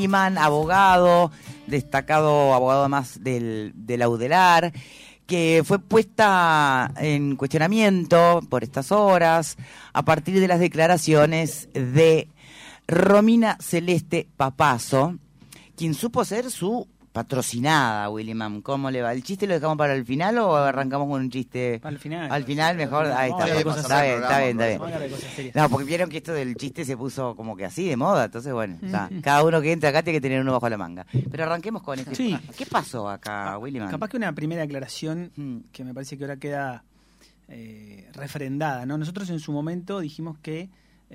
Williman, abogado, destacado abogado además del Audelar, que fue puesta en cuestionamiento por estas horas a partir de las declaraciones de Romina Celeste Papazo, quien supo ser su patrocinada, Williman. ¿Cómo le va? ¿El chiste lo dejamos para el final o arrancamos con un chiste? Al final. Al final mejor. Ahí está bien. No, porque vieron que esto del chiste se puso como que así de moda, entonces bueno, cada uno que entra acá tiene que tener uno bajo la manga. Pero arranquemos con este. Sí. ¿Qué pasó acá, Williman? Capaz que una primera aclaración que me parece que ahora queda refrendada, ¿no? Nosotros en su momento dijimos que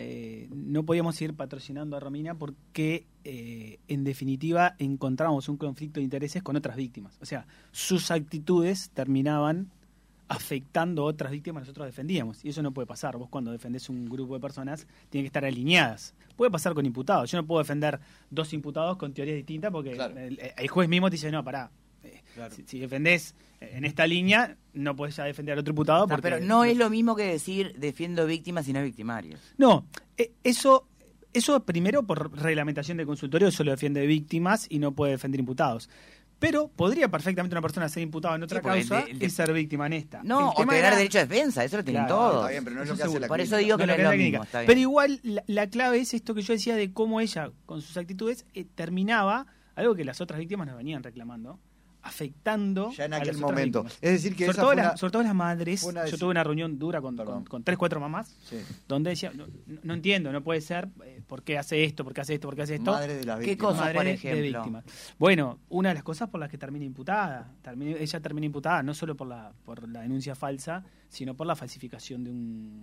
no podíamos seguir patrocinando a Romina porque en definitiva encontramos un conflicto de intereses con otras víctimas. O sea, sus actitudes terminaban afectando a otras víctimas que nosotros defendíamos. Y eso no puede pasar. Vos cuando defendés un grupo de personas tienen que estar alineadas. Puede pasar con imputados. Yo no puedo defender dos imputados con teorías distintas porque el juez mismo te dice, no, pará. Si defendés en esta línea, no podés ya defender al otro imputado. Porque, pero no es lo mismo que decir defiendo víctimas y no victimarios. No, eso primero por reglamentación del consultorio solo defiende víctimas y no puede defender imputados. Pero podría perfectamente una persona ser imputada en otra causa y ser víctima en esta. No, o tener derecho a defensa, eso lo tienen todos. Está bien, pero no es lo que hace la Por clínica. eso digo que no es lo mismo. Pero igual la clave es esto que yo decía de cómo ella, con sus actitudes, terminaba algo que las otras víctimas nos venían reclamando, afectando ya en a aquel las otras momento. víctimas. Es decir, que sobre todo las madres. Yo tuve una reunión dura con 3-4 mamás, donde decía, no entiendo, no puede ser, ¿por qué hace esto? ¿Por qué hace esto? ¿Por qué hace esto? Madre de las víctimas. ¿Qué cosas, Madre por de ejemplo? víctimas. Bueno, una de las cosas por las que termina imputada. Ella termina imputada no solo por la denuncia falsa, sino por la falsificación de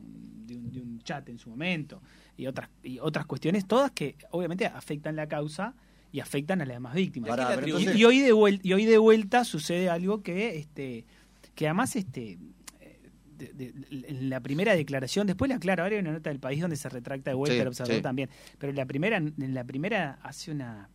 un chat en su momento y otras cuestiones, todas que obviamente afectan la causa y afectan a las demás víctimas. Y hoy de vuelta sucede algo que además en la primera declaración, después la aclaro, ahora hay una nota del País donde se retracta de vuelta el observador también, pero en la primera hace una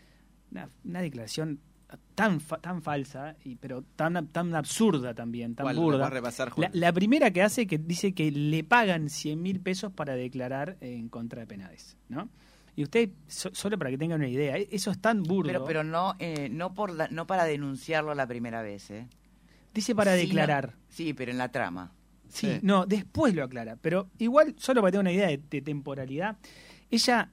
declaración tan falsa pero tan absurda también, tan burda. La primera que hace, que dice que le pagan 100.000 pesos para declarar en contra de Penades, ¿no? Y usted, solo para que tengan una idea, eso es tan burdo. Pero no para denunciarlo la primera vez, Dice para declarar. Sí, pero en la trama. Sí, no, después lo aclara. Pero igual, solo para tener una idea de temporalidad, ella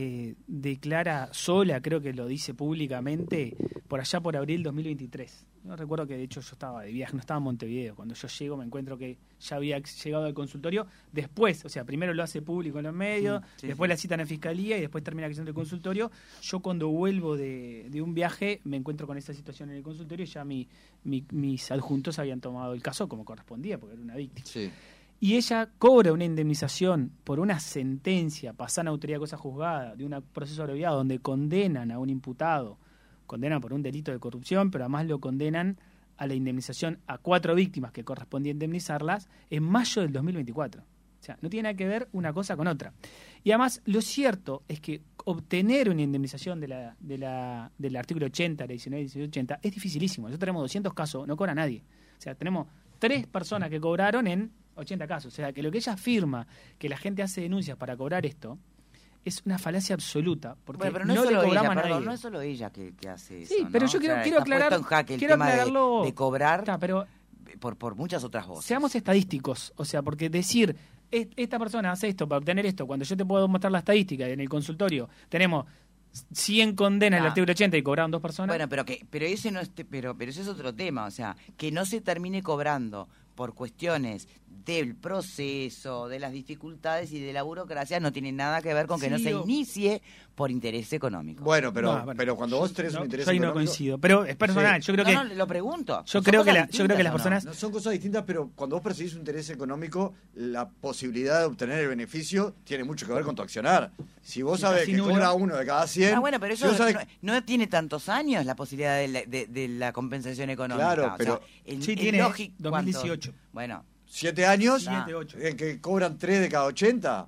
declara sola, creo que lo dice públicamente, por allá por abril 2023. No recuerdo que de hecho yo estaba de viaje, no estaba en Montevideo. Cuando yo llego me encuentro que ya había llegado al consultorio. Después, o sea, primero lo hace público en los medios, después la citan a fiscalía y después termina acción del consultorio. Yo cuando vuelvo de un viaje me encuentro con esa situación en el consultorio y ya mis adjuntos habían tomado el caso como correspondía, porque era una víctima. Sí. Y ella cobra una indemnización por una sentencia pasada en autoridad de cosa juzgada de un proceso abreviado donde condenan a un imputado, condenan por un delito de corrupción, pero además lo condenan a la indemnización a 4 víctimas que correspondía indemnizarlas en mayo del 2024. O sea, no tiene nada que ver una cosa con otra. Y además, lo cierto es que obtener una indemnización del artículo 80, la 19 y 1880, es dificilísimo. Nosotros tenemos 200 casos, no cobra nadie. O sea, tenemos 3 personas que cobraron en 80 casos. O sea, que lo que ella afirma, que la gente hace denuncias para cobrar esto, es una falacia absoluta, porque pero no le cobramos a nadie. No es solo ella que hace eso. Sí, pero yo quiero aclarar, en jaque el quiero tema aclararlo de cobrar pero por muchas otras voces. Seamos estadísticos, o sea, porque decir esta persona hace esto para obtener esto, cuando yo te puedo mostrar la estadística en el consultorio, tenemos 100 condenas en el artículo 80 y cobraron 2 personas. Bueno, pero ese no es, pero ese es otro tema, o sea, que no se termine cobrando por cuestiones del proceso, de las dificultades y de la burocracia, no tiene nada que ver con que no se inicie por interés económico. Bueno, pero cuando vos tenés un interés económico... no coincido, pero es personal, yo creo que... No, lo pregunto. Yo creo que las personas... No, son cosas distintas, pero cuando vos perseguís un interés económico, la posibilidad de obtener el beneficio tiene mucho que ver con tu accionar. Si vos sabés que cobra uno de cada 100... bueno, pero eso no tiene tantos años la posibilidad de la compensación económica. Claro, pero... sí, tiene 2018. Bueno... 7 años 8. en que cobran 3 de cada 80.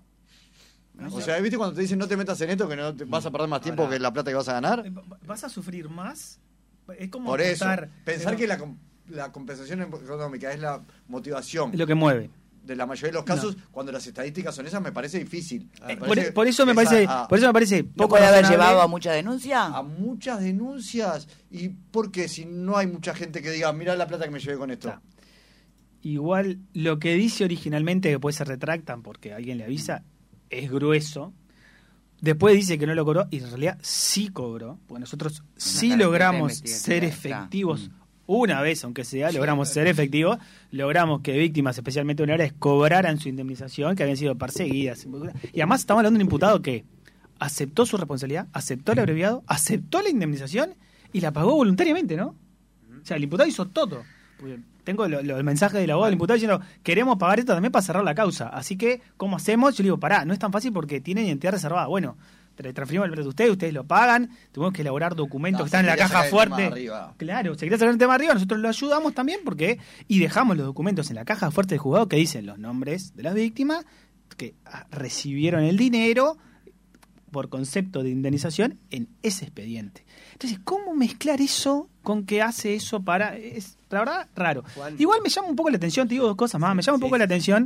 O sea, ¿viste cuando te dicen no te metas en esto que no te vas a perder más tiempo que la plata que vas a ganar? ¿Vas a sufrir más? Es como por eso, pensar que la compensación económica es la motivación. Es lo que mueve. de la mayoría de los casos, cuando las estadísticas son esas, me parece difícil. Por eso me parece poco. ¿Puede haber llevado a mucha denuncia? A muchas denuncias. ¿Y por qué? Si no hay mucha gente que diga, mirá la plata que me llevé con esto. Igual, lo que dice originalmente, que después se retractan porque alguien le avisa, es grueso. Después dice que no lo cobró y en realidad sí cobró, porque nosotros sí logramos ser efectivos. Una vez, aunque sea, logramos ser efectivos, logramos que víctimas, especialmente menores, cobraran su indemnización, que habían sido perseguidas. Y además estamos hablando de un imputado que aceptó su responsabilidad, aceptó el abreviado, aceptó la indemnización y la pagó voluntariamente, ¿no? O sea, el imputado hizo todo. Tengo el mensaje del abogado del imputado diciendo, queremos pagar esto también para cerrar la causa. Así que, ¿cómo hacemos? Yo le digo, pará, no es tan fácil porque tienen identidad reservada. Bueno, transferimos el plata a ustedes lo pagan, tenemos que elaborar documentos que están en la caja fuerte. Claro, se quería sacar el tema arriba, nosotros lo ayudamos también porque y dejamos los documentos en la caja fuerte del juzgado que dicen los nombres de las víctimas que recibieron el dinero por concepto de indemnización en ese expediente. Entonces, ¿cómo mezclar eso con que hace eso para...? Es, la verdad, raro. Juan, igual me llama un poco la atención, te digo dos cosas más, me llama un poco la atención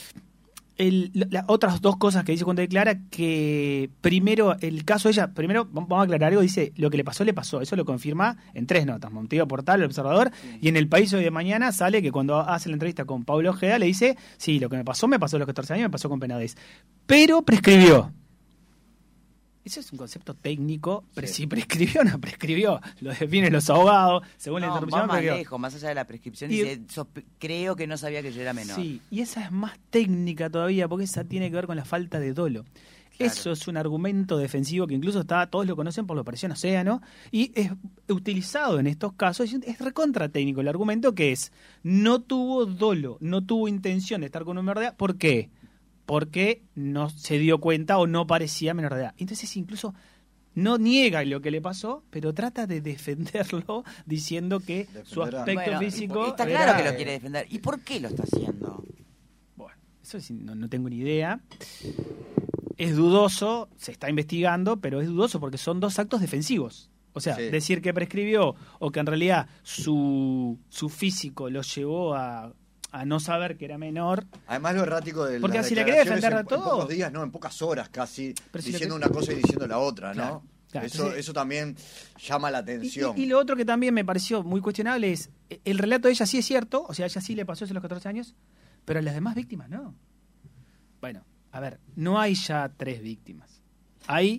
otras dos cosas que dice cuando declara, que primero, el caso de ella, primero vamos a aclarar algo, dice, lo que le pasó, eso lo confirma en 3 notas, Montevideo Portal, El Observador, y en El País hoy de mañana sale que cuando hace la entrevista con Pablo Ojeda le dice, sí, lo que me pasó a los 14 años, me pasó con Penades, pero prescribió. Eso es un concepto técnico, pero si prescribió o no prescribió, lo definen los abogados, según la interrupción. Va más lejos, más allá de la prescripción, dice, creo que no sabía que yo era menor. Sí, y esa es más técnica todavía, porque esa tiene que ver con la falta de dolo. Claro. Eso es un argumento defensivo que incluso todos lo conocen por la operación Océano, y es utilizado en estos casos, es recontra técnico el argumento que es, no tuvo dolo, no tuvo intención de estar con un menor de edad, ¿por qué? Porque no se dio cuenta o no parecía menor de edad. Entonces incluso no niega lo que le pasó, pero trata de defenderlo diciendo que su aspecto físico... Está claro que lo quiere defender. ¿Y por qué lo está haciendo? Bueno, eso sí, no tengo ni idea. Es dudoso, se está investigando, pero es dudoso porque son 2 actos defensivos. O sea, decir que prescribió o que en realidad su físico lo llevó a no saber que era menor. Además lo errático de porque si la quería defender a todo. En pocos días, no, en pocas horas casi, diciendo una cosa y diciendo la otra, ¿no? Claro, eso también llama la atención. Y lo otro que también me pareció muy cuestionable es, el relato de ella sí es cierto, o sea, a ella sí le pasó eso a los 14 años, pero a las demás víctimas no. Bueno, a ver, no hay ya 3 víctimas. Hay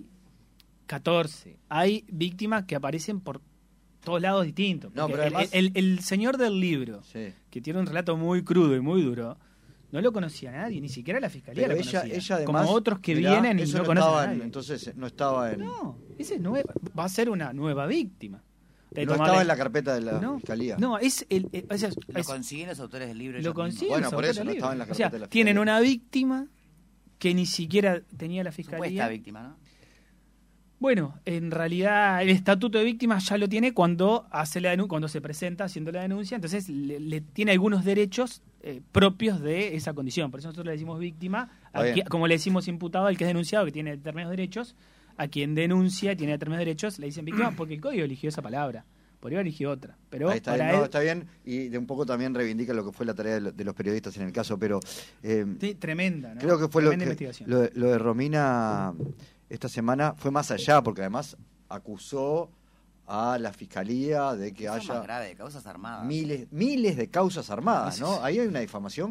14. Hay víctimas que aparecen por todos lados distintos. No, pero además... el señor del libro, que tiene un relato muy crudo y muy duro, no lo conocía nadie, ni siquiera la fiscalía pero lo conocía. Ella además, como otros que vienen y no conocen a nadie. Entonces no estaba en... No, ese es va a ser una nueva víctima. No estaba en la carpeta de la fiscalía. No, lo consiguen los autores del libro. Lo consiguen. Bueno, por eso no estaba en la carpeta de la fiscalía. Tienen una víctima que ni siquiera tenía la fiscalía. Supuesta víctima, ¿no? Bueno, en realidad el estatuto de víctima ya lo tiene cuando hace cuando se presenta haciendo la denuncia, entonces le tiene algunos derechos propios de esa condición. Por eso nosotros le decimos víctima, como le decimos imputado al que es denunciado, que tiene determinados derechos, a quien denuncia tiene determinados derechos, le dicen víctima porque el código eligió esa palabra. Podría haber elegido otra. Pero está bien, está bien, y de un poco también reivindica lo que fue la tarea de los periodistas en el caso, pero... sí, tremenda, ¿no? Creo que fue investigación. Lo de Romina... Esta semana fue más allá, porque además acusó a la fiscalía de que haya más grave, de causas armadas. Miles de causas armadas, ¿no? ¿Ahí hay una difamación?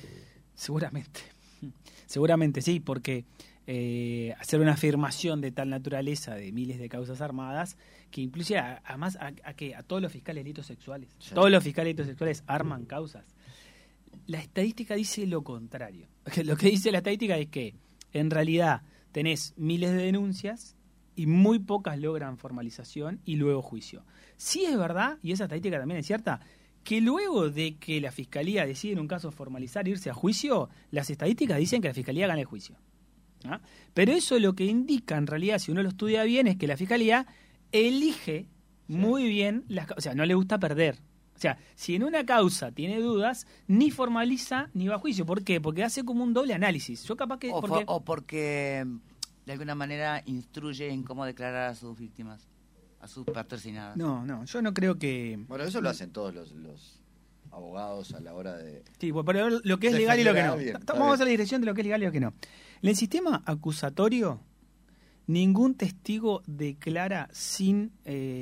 Seguramente sí, porque hacer una afirmación de tal naturaleza de miles de causas armadas, que incluye además a todos los fiscales de delitos sexuales. Sí. Todos los fiscales de delitos sexuales arman causas. La estadística dice lo contrario. Lo que dice la estadística es que, en realidad, tenés miles de denuncias y muy pocas logran formalización y luego juicio. Sí es verdad, y esa estadística también es cierta, que luego de que la Fiscalía decide en un caso formalizar e irse a juicio, las estadísticas dicen que la Fiscalía gana el juicio. ¿Ah? Pero eso lo que indica, en realidad, si uno lo estudia bien, es que la Fiscalía elige muy bien, o sea, no le gusta perder. O sea, si en una causa tiene dudas, ni formaliza ni va a juicio. ¿Por qué? Porque hace como un doble análisis. Yo capaz que... porque de alguna manera instruye en cómo declarar a sus víctimas, a sus patrocinadas. No, yo no creo que... Bueno, eso lo hacen todos los abogados a la hora de... Sí, pero lo que es legal y lo que no. Vamos a hacer la dirección de lo que es legal y lo que no. En el sistema acusatorio, ningún testigo declara sin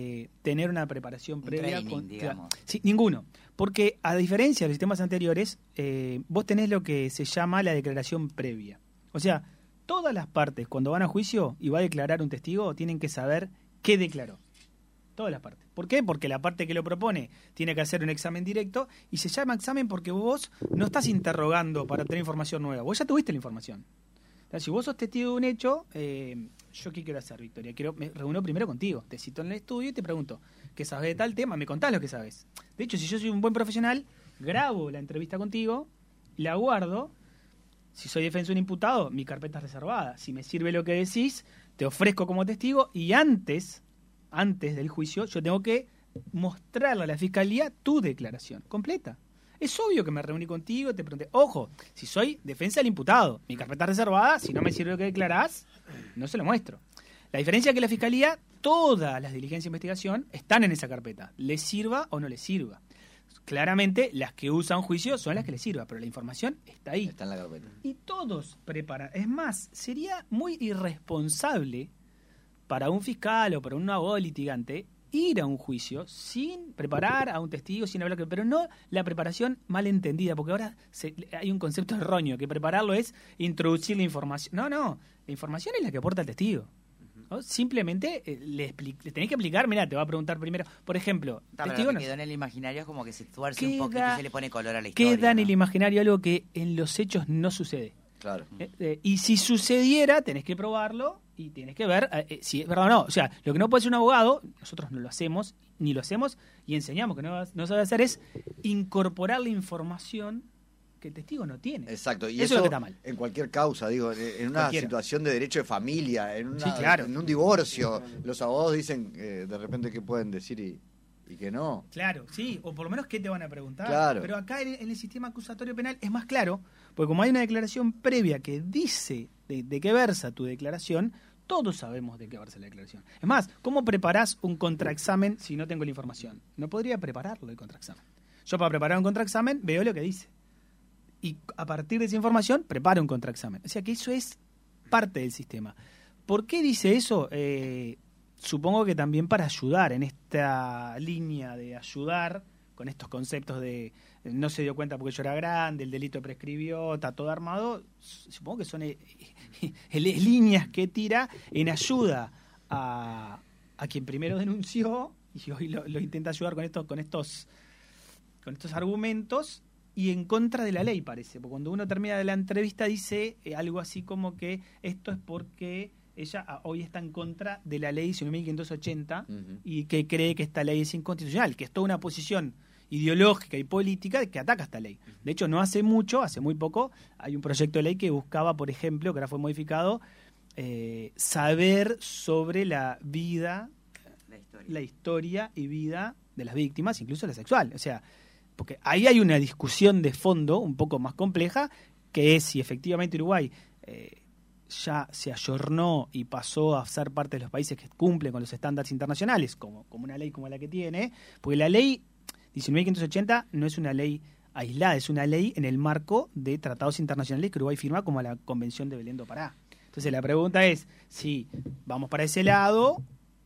tener una preparación previa. Digamos. Sí, ninguno. Porque a diferencia de los sistemas anteriores, vos tenés lo que se llama la declaración previa. O sea, todas las partes, cuando van a juicio y va a declarar un testigo, tienen que saber qué declaró. Todas las partes. ¿Por qué? Porque la parte que lo propone tiene que hacer un examen directo y se llama examen porque vos no estás interrogando para tener información nueva. Vos ya tuviste la información. O sea, si vos sos testigo de un hecho, ¿yo qué quiero hacer, Victoria? Me reúno primero contigo. Te cito en el estudio y te pregunto, ¿qué sabes de tal tema? Me contás lo que sabes. De hecho, si yo soy un buen profesional, grabo la entrevista contigo, la guardo. Si soy defensor de un imputado, mi carpeta es reservada. Si me sirve lo que decís, te ofrezco como testigo y antes del juicio, yo tengo que mostrarle a la fiscalía tu declaración completa. Es obvio que me reuní contigo y te pregunté, ojo, si soy defensa del imputado, mi carpeta es reservada, si no me sirve lo que declarás, no se lo muestro. La diferencia es que la fiscalía, todas las diligencias de investigación están en esa carpeta, le sirva o no le sirva. Claramente, las que usan juicio son las que les sirva, pero la información está ahí. Está en la carpeta. Y todos preparan. Es más, sería muy irresponsable para un fiscal o para un abogado litigante ir a un juicio sin preparar a un testigo, sin hablar, pero no la preparación mal entendida, porque ahora hay un concepto erróneo, que prepararlo es introducir la información. No, la información es la que aporta el testigo. ¿No? Simplemente le tenés que explicar, mira, te va a preguntar primero, por ejemplo, testigo no quedó en el imaginario, es como que se tuerce un poquito y se le pone color a la historia. Queda en el imaginario algo que en los hechos no sucede. Claro. Y si sucediera, tenés que probarlo y tienes que ver si es verdad o no. O sea, lo que no puede ser un abogado, nosotros no lo hacemos, ni lo hacemos, y enseñamos que no sabe hacer, es incorporar la información que el testigo no tiene. Exacto, y eso es lo que está mal. En cualquier causa, digo, en una situación de derecho de familia, en un divorcio, los abogados dicen de repente qué pueden decir y que no. Claro, sí, o por lo menos qué te van a preguntar. Claro. Pero acá en el sistema acusatorio penal es más claro, porque como hay una declaración previa que dice de qué versa tu declaración, todos sabemos de qué versa la declaración. Es más, ¿cómo preparás un contraexamen si no tengo la información? No podría prepararlo el contraexamen. Yo para preparar un contraexamen veo lo que dice. Y a partir de esa información preparo un contraexamen. O sea que eso es parte del sistema. ¿Por qué dice eso? Supongo que también para ayudar en esta línea de ayudar con estos conceptos de no se dio cuenta porque yo era grande, el delito prescribió, está todo armado. Supongo que son líneas que tira en ayuda a quien primero denunció y hoy lo intenta ayudar con estos argumentos. Y en contra de la ley, parece. Porque cuando uno termina de la entrevista dice algo así como que esto es porque ella hoy está en contra de la ley 19.580 y que cree que esta ley es inconstitucional, que es toda una posición ideológica y política que ataca esta ley. De hecho, no hace mucho, hace muy poco, hay un proyecto de ley que buscaba, por ejemplo, que ahora fue modificado, saber sobre la vida, la historia y vida de las víctimas, incluso la sexual. O sea, porque ahí hay una discusión de fondo un poco más compleja, que es si efectivamente Uruguay ya se ayornó y pasó a ser parte de los países que cumplen con los estándares internacionales, como una ley como la que tiene, porque la ley 19.580 no es una ley aislada, es una ley en el marco de tratados internacionales que Uruguay firma, como la Convención de Belén do Pará. Entonces la pregunta es si vamos para ese lado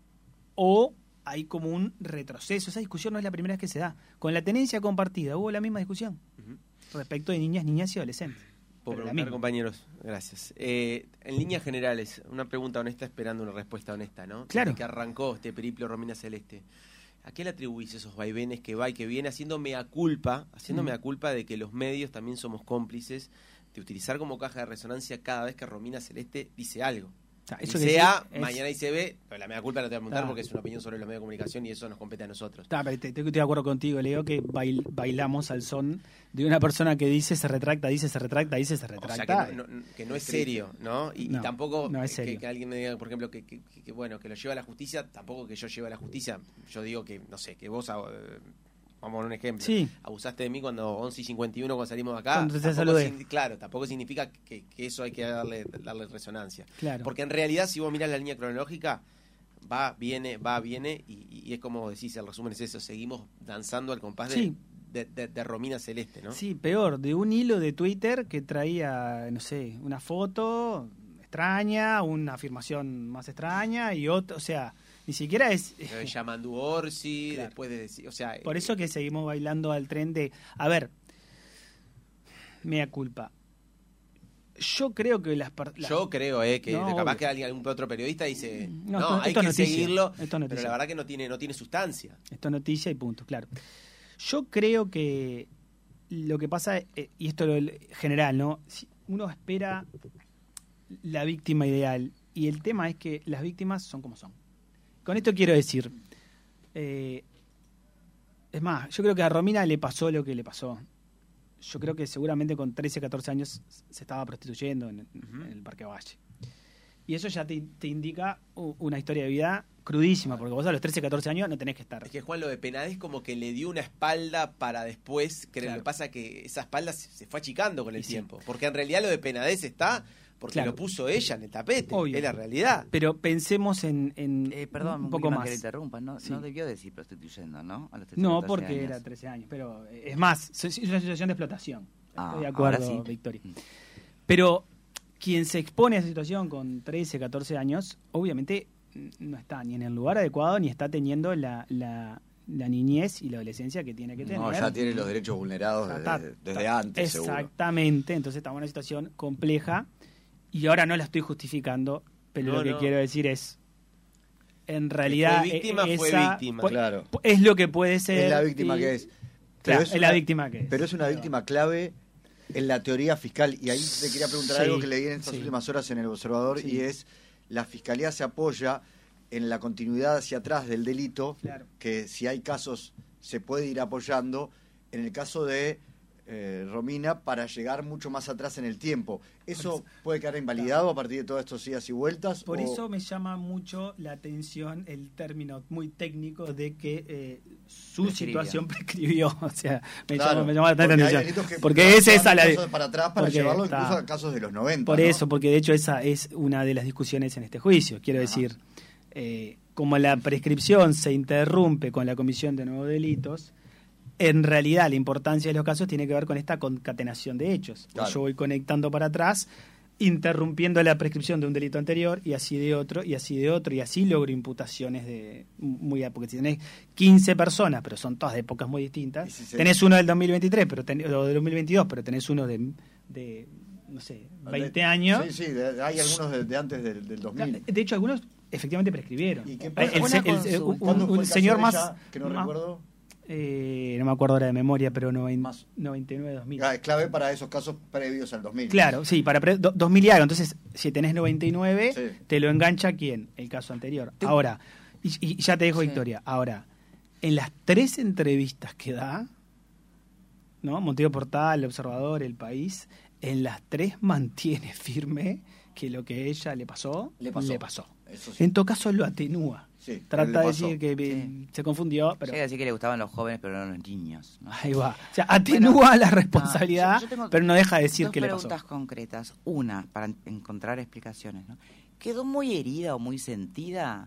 o hay como un retroceso. Esa discusión no es la primera vez que se da. Con la tenencia compartida hubo la misma discusión respecto de niñas y adolescentes. Por preguntar, compañeros, gracias. En líneas generales, una pregunta honesta esperando una respuesta honesta, ¿no? Claro. Desde que arrancó este periplo Romina Celeste, ¿a qué le atribuís esos vaivenes que va y que viene haciendo mea culpa de que los medios también somos cómplices de utilizar como caja de resonancia cada vez que Romina Celeste dice algo? Eso mañana y se ve, pero la mea culpa no te voy a preguntar porque es una opinión sobre los medios de comunicación y eso nos compete a nosotros. Estoy de acuerdo contigo, Leo, que bailamos al son de una persona que dice, se retracta. O sea, que no es serio, ¿no? Y tampoco no es serio. Que alguien me diga, por ejemplo, que bueno, que lo lleva a la justicia, tampoco que yo lleve a la justicia. Yo digo que, no sé, que vos... vamos a poner un ejemplo. Sí. Abusaste de mí cuando 11:51 cuando salimos de acá. Claro, tampoco significa que eso hay que darle resonancia. Claro. Porque en realidad, si vos mirás la línea cronológica, va, viene, y es como decís, el resumen es eso, seguimos danzando al compás de Romina Celeste, ¿no? Sí, peor, de un hilo de Twitter que traía, no sé, una foto extraña, una afirmación más extraña y otra, o sea, ni siquiera es... Yamandu Orsi, claro. Después de decir, o sea... Por eso que seguimos bailando al tren de... A ver, mea culpa. Yo creo que Yo creo que no, capaz obvio. que algún otro periodista dice, hay que seguirlo, pero la verdad que no tiene sustancia. Esto es noticia y punto, claro. Yo creo que lo que pasa, y esto es lo general, ¿no? Si uno espera la víctima ideal, y el tema es que las víctimas son como son. Con esto quiero decir, es más, yo creo que a Romina le pasó lo que le pasó. Yo creo que seguramente con 13, 14 años se estaba prostituyendo en el Parque Valle. Y eso ya te indica una historia de vida crudísima, porque vos a los 13, 14 años no tenés que estar. Es que Juan, lo de Penades como que le dio una espalda para después, que claro. Lo que pasa es que esa espalda se fue achicando con el tiempo. Porque en realidad lo de Penades está porque lo puso ella en el tapete. Obvio. Es la realidad. Pero pensemos en perdón, un poco más. Que le interrumpa, no debió decir prostituyendo, ¿no? A los 13, no, porque años. Era 13 años, pero es más, es una situación de explotación. Estoy de acuerdo, sí. Victoria. Pero quien se expone a esa situación con 13, 14 años, obviamente no está ni en el lugar adecuado, ni está teniendo la niñez y la adolescencia que tiene que tener. No, ya tiene los derechos vulnerados desde antes, exactamente, seguro. Entonces estamos en una situación compleja y ahora no la estoy justificando, pero lo que quiero decir es, en realidad fue víctima, claro. Es lo que puede ser. Es la víctima que es. Claro, es la víctima que es. Pero es una víctima clave en la teoría fiscal, y ahí te quería preguntar algo que leí en estas últimas horas en El Observador, y es, la Fiscalía se apoya en la continuidad hacia atrás del delito, que si hay casos se puede ir apoyando, en el caso de Romina, para llegar mucho más atrás en el tiempo. ¿Eso puede quedar invalidado a partir de todas estas idas y vueltas? Por eso me llama mucho la atención el término muy técnico de que su situación prescribió. O sea, me llama la atención. Porque esa es la para atrás para llevarlo incluso a casos de los 90. Por eso, porque de hecho esa es una de las discusiones en este juicio. Quiero decir, como la prescripción se interrumpe con la comisión de nuevos delitos, en realidad la importancia de los casos tiene que ver con esta concatenación de hechos. Claro. Yo voy conectando para atrás, interrumpiendo la prescripción de un delito anterior, y así de otro, y así de otro, y así logro imputaciones porque si tenés 15 personas, pero son todas de épocas muy distintas, tenés uno del 2023, o del 2022, pero tenés uno de no sé, 20 años. Sí, hay algunos de antes del 2000. De hecho, algunos efectivamente prescribieron. ¿Y qué un señor más... que no recuerdo? No me acuerdo ahora de memoria, pero 99-2000. Es clave para esos casos previos al 2000. Claro, sí, para 2000 y algo. Entonces, si tenés 99, te lo engancha ¿quién? El caso anterior. Ahora, y ya te dejo Victoria. Ahora, en las 3 entrevistas que da, ¿no? Montevideo Portal, El Observador, El País, en las 3 mantiene firme que lo que a ella le pasó. Eso sí. En todo caso lo atenúa. Sí, trata de decir que se confundió. Pero... Llega a decir que le gustaban los jóvenes, pero no los niños, ¿no? Ahí va. O sea, atenúa la responsabilidad, pero no deja de decir que le pasó. 2 preguntas concretas. Una, para encontrar explicaciones, ¿no? ¿Quedó muy herida o muy sentida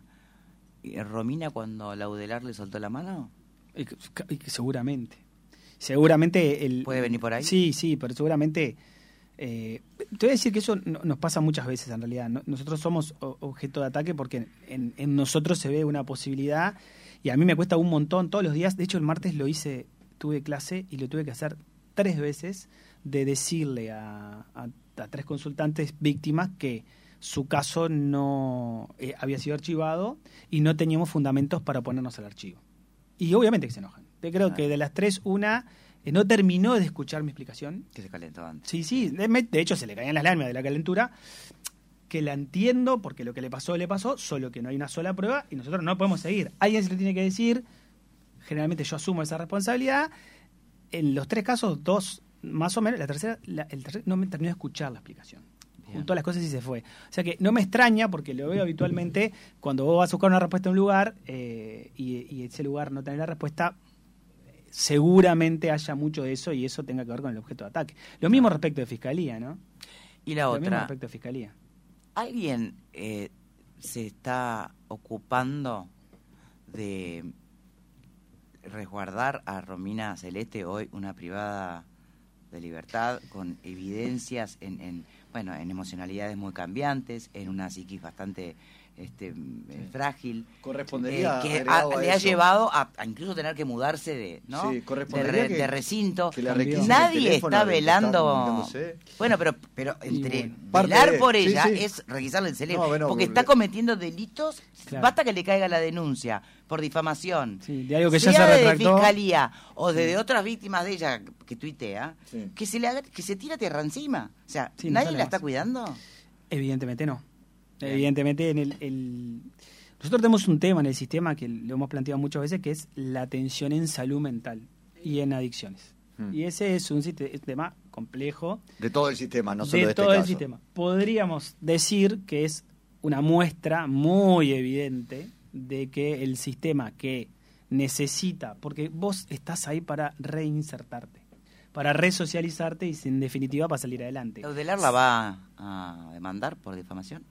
Romina cuando Laudelar le soltó la mano? Seguramente. Seguramente... ¿Puede venir por ahí? Sí, pero seguramente... te voy a decir que eso nos pasa muchas veces en realidad. Nosotros somos objeto de ataque porque en nosotros se ve una posibilidad y a mí me cuesta un montón todos los días. De hecho, el martes tuve clase y lo tuve que hacer 3 veces, de decirle a 3 consultantes víctimas que su caso no había sido archivado y no teníamos fundamentos para oponernos al archivo. Y obviamente que se enojan. Yo creo que de las 3, una... no terminó de escuchar mi explicación. Que se calentó antes. Sí. De hecho, se le caían las lágrimas de la calentura. Que la entiendo, porque lo que le pasó, solo que no hay una sola prueba y nosotros no podemos seguir. Alguien se lo tiene que decir. Generalmente yo asumo esa responsabilidad. En los 3 casos, 2 más o menos. El tercero no me terminó de escuchar la explicación. Juntó las cosas y se fue. O sea que no me extraña, porque lo veo habitualmente, cuando vos vas a buscar una respuesta en un lugar y ese lugar no tiene la respuesta... seguramente haya mucho de eso y eso tenga que ver con el objeto de ataque. Lo mismo respecto de Fiscalía, ¿no? Y la otra... Lo mismo respecto de Fiscalía. ¿Alguien se está ocupando de resguardar a Romina Celeste, hoy una privada de libertad, con evidencias en emocionalidades muy cambiantes, en una psiquis bastante frágil, correspondería que le ha llevado a incluso tener que mudarse de recinto. Nadie está velando. Bueno, pero entre velar por ella es requisarle el cerebro, porque está cometiendo delitos. Claro. Basta que le caiga la denuncia por difamación, de algo que ya se retractó, de fiscalía o de otras víctimas de ella que tuitea, que se tira tierra encima. O sea, ¿nadie la está cuidando? Evidentemente no. Evidentemente nosotros tenemos un tema en el sistema que lo hemos planteado muchas veces, que es la atención en salud mental y en adicciones. Y ese es un tema complejo. De todo el sistema, no solo de este todo caso. El sistema. Podríamos decir que es una muestra muy evidente de que el sistema que necesita, porque vos estás ahí para reinsertarte, para resocializarte y en definitiva para salir adelante. ¿Audelar la va a demandar por difamación?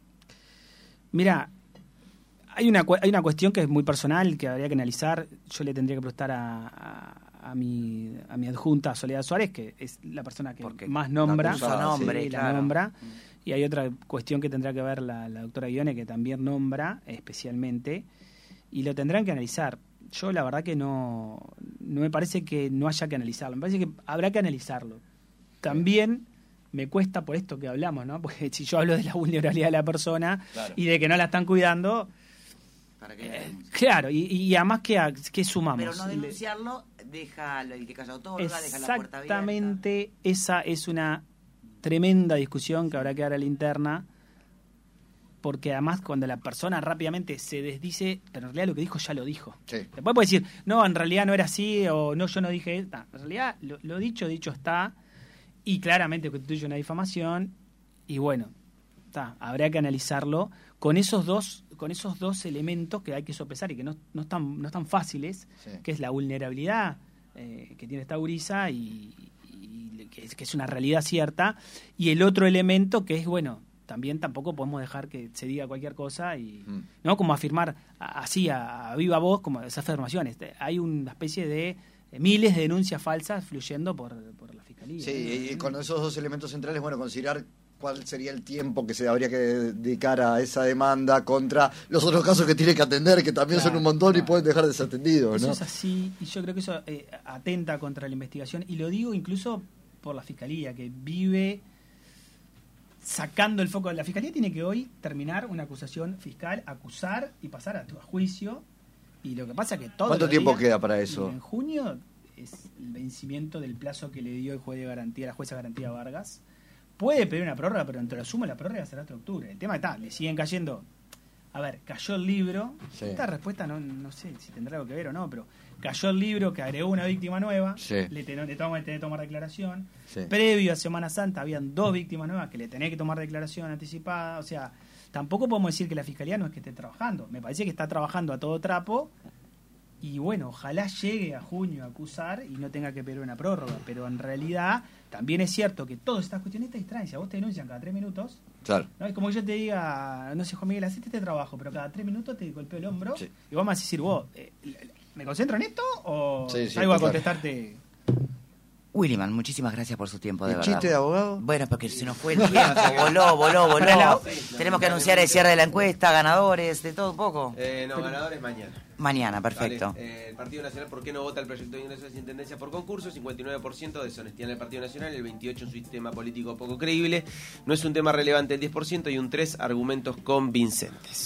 Mira, hay una cuestión que es muy personal, que habría que analizar. Yo le tendría que prestar a mi adjunta Soledad Suárez, que es la persona que más nombra. La nombra. Y hay otra cuestión que tendrá que ver la doctora Guione, que también nombra especialmente, y lo tendrán que analizar. Yo la verdad que no me parece que no haya que analizarlo, me parece que habrá que analizarlo. También me cuesta por esto que hablamos, ¿no? Porque si yo hablo de la vulnerabilidad de la persona y de que no la están cuidando, ¿para qué? Claro, y además que sumamos. Pero no denunciarlo deja el que calla otorga, deja la puerta abierta. Exactamente, esa es una tremenda discusión que habrá que dar a la interna, porque además cuando la persona rápidamente se desdice, pero en realidad lo que dijo ya lo dijo. Sí. Después puede decir, no, en realidad no era así, o no, yo no dije esto. En realidad lo dicho está, y claramente constituye una difamación, y bueno, habrá que analizarlo con esos dos elementos que hay que sopesar y que no están fáciles, que es la vulnerabilidad que tiene esta gurisa y que es una realidad cierta, y el otro elemento que es, bueno, también tampoco podemos dejar que se diga cualquier cosa y no como afirmar así a viva voz como esas afirmaciones. Hay una especie de miles de denuncias falsas fluyendo por la fiscalía. Sí, y con esos dos elementos centrales, bueno, considerar cuál sería el tiempo que se habría que dedicar a esa demanda contra los otros casos que tiene que atender, que también son un montón y pueden dejar desatendidos, ¿no? Eso es así, y yo creo que eso atenta contra la investigación, y lo digo incluso por la fiscalía, que vive sacando el foco. La fiscalía tiene que hoy terminar una acusación fiscal, acusar y pasar a juicio, y lo que pasa es que todo. ¿Cuánto tiempo queda para eso? En junio es el vencimiento del plazo que le dio el juez de garantía, la jueza Garantía Vargas. Puede pedir una prórroga, pero entre lo sumo la prórroga será hasta octubre. El tema está, le siguen cayendo. A ver, cayó el libro. Sí. Esta respuesta no sé si tendrá algo que ver o no, pero cayó el libro que agregó una víctima nueva. Sí. Le tenés que tomar declaración. Sí. Previo a Semana Santa habían 2 víctimas nuevas que le tenés que tomar declaración anticipada. O sea, tampoco podemos decir que la fiscalía no es que esté trabajando. Me parece que está trabajando a todo trapo. Y bueno, ojalá llegue a junio a acusar y no tenga que pedir una prórroga. Pero en realidad también es cierto que todas estas cuestiones te distraen. Si a vos te denuncian cada 3 minutos, claro, ¿no? Es como que yo te diga, no sé, Juan Miguel, hacete este trabajo, pero cada 3 minutos te golpeo el hombro, sí, y vos me vas a decir, vos, ¿me concentro en esto o salgo a contestarte? Willyman, muchísimas gracias por su tiempo, de verdad. ¿Chiste de abogado? Bueno, porque se nos fue el tiempo, voló. Tenemos que anunciar el cierre de la encuesta, ganadores, de todo un poco. No, ganadores mañana. Mañana, perfecto. Vale. El Partido Nacional, ¿por qué no vota el proyecto de ingreso de intendencia por concurso? 59% de deshonestidad en el Partido Nacional, el 28% un sistema político poco creíble. No es un tema relevante el 10% y un 3% argumentos convincentes.